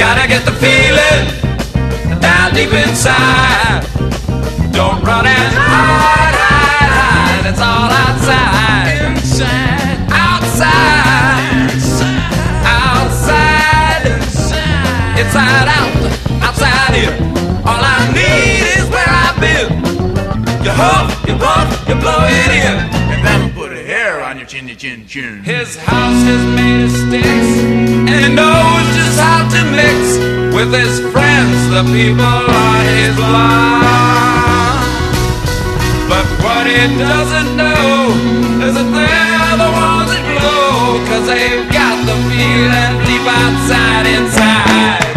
Gotta get the feeling down deep inside. Don't run and hide, hide, hide. It's all outside. Inside. Outside. Outside. Outside. Inside out. Outside in. All I need is where I've been. You huff, you puff, you blow it in. And that'll put a hair on your chinny chin chin. His house is made of sticks, and he knows just how to mix with his friends. The people are his law. But what he doesn't know is that they're the ones that blow, 'cause they've got the feeling deep outside inside.